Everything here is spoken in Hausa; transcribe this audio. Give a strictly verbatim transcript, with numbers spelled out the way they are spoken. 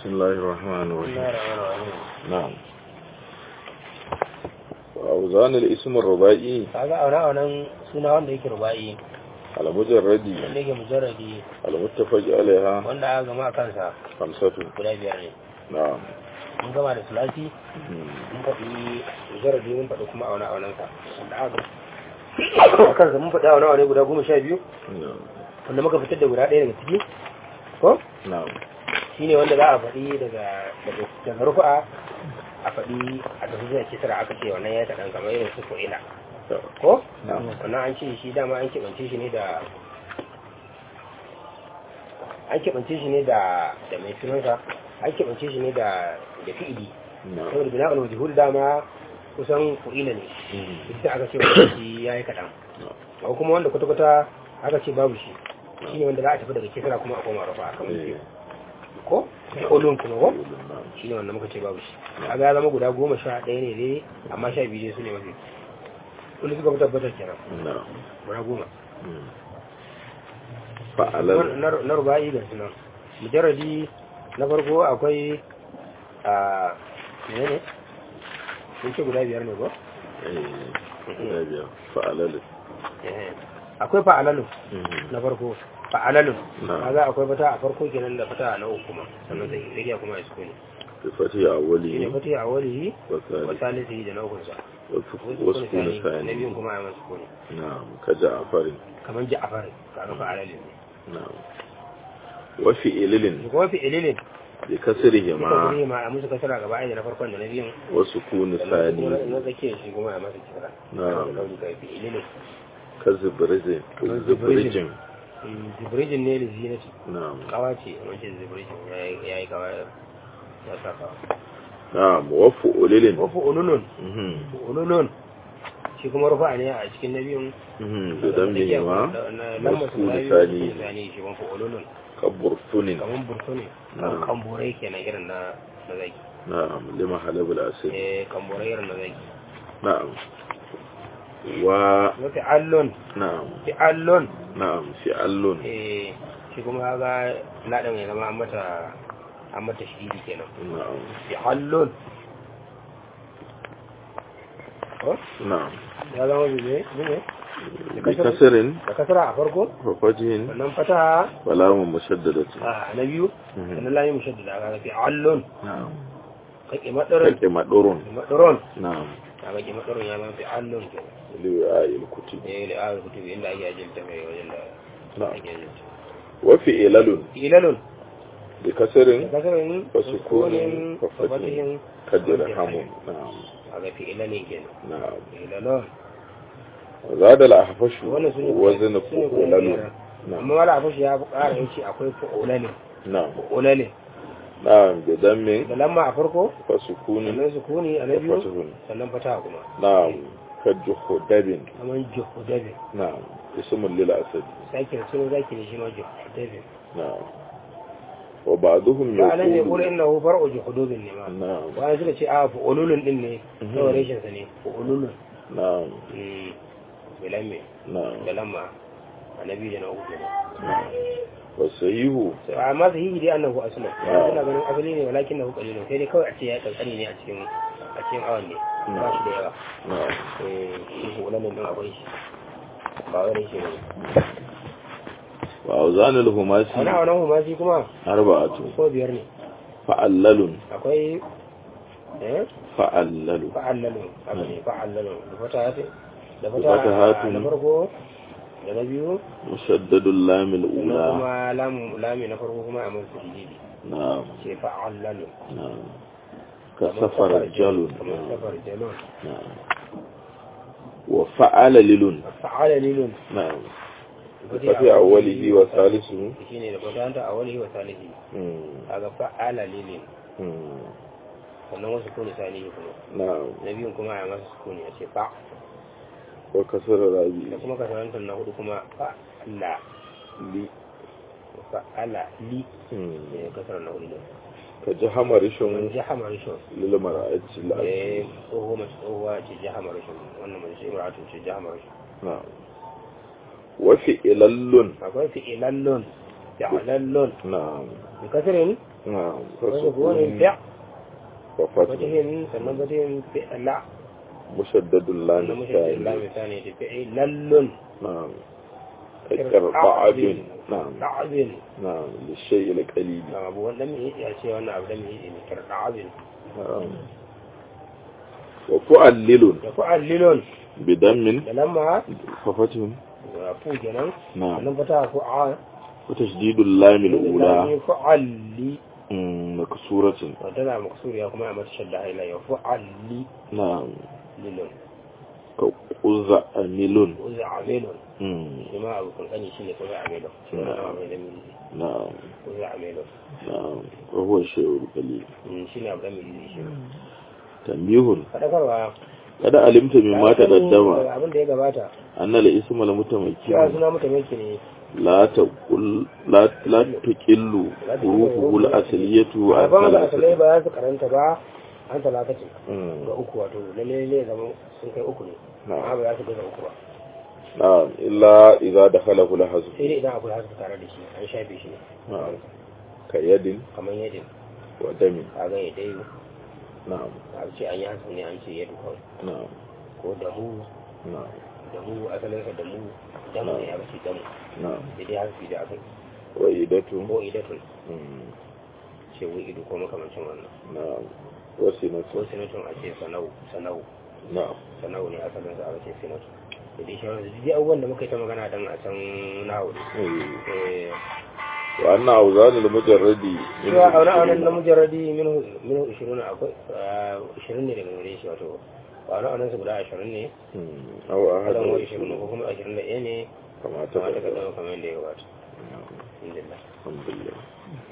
بسم الله الرحمن الرحيم. نعم. وأوزان الاسم الرباعي kaga auna aunan suna wanda yake rubai على مجردي wanda yake mujarradi على متفق عليها wanda aka gama a kansa خمسة. guda biyar ne. نعم. Mun gama da sulasi مم. mun faɗi mujarradi mun faɗi kuma auna aunan sa wanda aka a kansa mun faɗi auna aunai guda goma sha biyu نعم. wanda muka fitar da guda ɗaya daga ciki ko نعم. shine wanda za a faɗi daga daga daga rufa'a a faɗi a tafi zuwa kisra aka ce wannan ya kaɗan kamar irin su fu'ila ko نعم. wannan an ce shi dama an keɓance shi ne da an keɓance shi ne da da mai sunansa an keɓance shi ne da da fi'ili نعم. saboda bina al-majhul dama kusan fu'ila ne مم. ita aka ce wannan shi yayi kaɗan ko kuma wanda kwata-kwata aka ce babu shi shine wanda za a tafi daga kisra kuma a koma rufa'a kamar إيه. ko ulun kuma ko نعم. shi ne wanda muka ce babu shi kaga ya zama guda goma sha ɗaya ne dai amma sha biyu dai su ne mafi wanda suka fi tabbatar kenan نعم. guda goma مم. فعلى na na ruba'i ga sunan mujarradi na farko akwai a menene sun ce guda biyar ne ko إيه. فعلى Eh, akwai fa'alalu مم. na farko fa'alalu Na'am. kaga akwai fata a farko kenan da fata na uku kuma sannan sai sai kuma ya sukuni بفتح shine أوله fata a walihi wa وثالث salisihi da na ukunsa وسكون na biyun ثاني. kuma ya masu sukuni نعم كجعفر. kamar ja'far kaga fa'alalin ne نعم. وفعل da kuma fi'ilin بكسرهما kuma ma a musu kasara gaba ɗaya da na farkon da na biyun وسكون sannan kuma ثاني. na tsakiyar shi kuma ya masa kisra Na'am. da kauli kai fi'ilin كزبرج زبرج. زبرج. zibrijin ne da zinati نعم. kawa ce wancan zibrijin ya yi kawa ya sa kawa نعم. وفعل. wafu ulunun مهم. ulunun shi kuma rufa ne a cikin na biyun مهم. بدمهما lamma su وسكون rayu ثاني. zane shi wafu ulunun كبرثن. kamar burtuni Na'am. kamburai kenan irin na na zaki نعم. لما حلب الأسد. eh kamburai irin na zaki نعم. و na fi'allun نعم. fi'allun نعم. فعل. eh shi kuma ga ladan ya zama an mata an mata shiri kenan نعم. fi'allun ko نعم. ya zama bibe bibe بكسر da kasara a farko وفتح sannan fata ولام مشددة. a na biyu Mhm. sannan layi mushaddada ga fi'allun نعم. kake madarin كلمة دور. madaron نعم. kaga ki madaron ya zama fi'allun kenan لوعاء الكتب. eh da ayar kutubi inda ake ajilta mai wajen da نعم. ake ajilta وفعل ilalun بكسر da kasarin وسكون وفتح وفتح كدرهم. نعم. kaga fi'ilalin kenan نعم. ilalun زاد الأحفش wannan sun وزن sun فعل. amma نعم. wala afashi ya ƙara yace akwai fu'ulalin نعم. fu'ulalin نعم. بدم da lamma a farko وسكون sannan sukuni a na biyu وفتح. sannan fata kuma نعم. كجحدب. kamar juhudabi نعم. اسم للأسد. sake sunan zaki ne shi ma juhudabi نعم. وبعضهم ba anan ne kula يقول inna hu far'u juhudubin ne ma نعم. wani suka ce a fu'ululun din ne Mhm. saboda reshen sa ne fu'ululun نعم. mm bilamme نعم. da lamma annabi da na uku ne نعم. والصحيح sai amma sahihi dai annahu aslan wani suna ganin asali ne walakin nahu qalilun sai dai kawai a ce ya kankani ne a cikin a cikin awan ne ba shi da yawa نعم. eh shi fu'ululun din akwai shi ba wai reshe ne وأوزان الهماسي wani a wannan humasi kuma أربعة. ko biyar ne فعلل. akwai eh فعلل. fa'allalu haka ne fa'allalu da fata hati da Da fata fata hati. na farko da na biyu مشدد اللام sannan الأولى. kuma lamu lami na farko kuma a masu jiji نعم. ce fa'allalu نعم. كسفر الجل. kamar safar jalon نعم. وفعل لل. fa'ala lilun نعم. بفتح أوله وثالثه. shine da fata hanta a walihi wa salihi مم. kaga fa'ala lilin مم. sannan wasu kuni salihi kuma نعم. na biyun kuma a masu sukuni a ce fa وكسر da رابي. kuma kasarantar na hudu kuma fa'ala لي. fa'ala li مم. ne kasarar na hudu ne كجهم man رشم jahama rishon للمرأة eh العجيب. tsoho mace tsohuwa ce jahama rishon wannan mace imratu ce jahama rishon نعم. وفعل akwai fi'ilallun فعلل نعم بكسر نعم وسكون فسكون فع وفتح فتح سنبت فعل مشدد اللام مشدد اللام الثاني الثاني فعلل نعم كربعب نعم لعب نعم للشيء القليل نعم أبو لم يأتي وأنا أبو لم يأتي كرعب نعم وفعلل يفعلل بدم لما ففتح فوجنا نعم لما فتح فعال وتشديد اللام الأولى فعل مم، مكسورة وتنا مكسور يا كما أمر شدها إلى يفعل نعم للون كقزعمل وزعمل مم، لما أبو كن أني شيء وزعمل نعم وزعمل نعم وهو الشيء القليل شيء أبو لم يجي تنبيه فذكروا قد علمت مما تقدم abin da ya gabata أن الاسم المتمكن cewa suna mutamaki ne لا تقل لا لا تقل حروفه الأصلية عن ba da asalai ثلاثة ba su karanta ba an talata ce مم. ga uku wato lalle ne zama sun kai uku ne amma ba za su gaza uku ba نعم إلا إذا دخله لحظه sai dai idan akwai hasu tare da shi an shafe shi ne نعم كيد kamar yadda ودم ka ga ya dai نعم a ce an yi hasu ne an ce yadda kawai نعم ko damu نعم damu asalinsa damu damu ne ya bace damu نعم da dai hasu da aka وإيدة ko idatun مم. ce wai ido ko makamancin wannan نعم وسنة ko sinatun a ce sanau sanau نعم sanau ne asalin sa aka ce sinatun da dai shawarar da duk abubuwan da muka yi ta magana don a can nawo ne إيه. وأن أوزان المجرد منه cewa auna aunan عشرون. na mujarradi minhu minhu ishirin akwai ishirin ne daga gare shi wato auna aunan su guda ashirin ne مم. أو أحد kadan wa ishirin وعشرين ko kuma ashirin da ɗaya ne كما kamar ta تقدم kaddama kamar yadda ya gabata نعم. alhamdulillah الحمد لله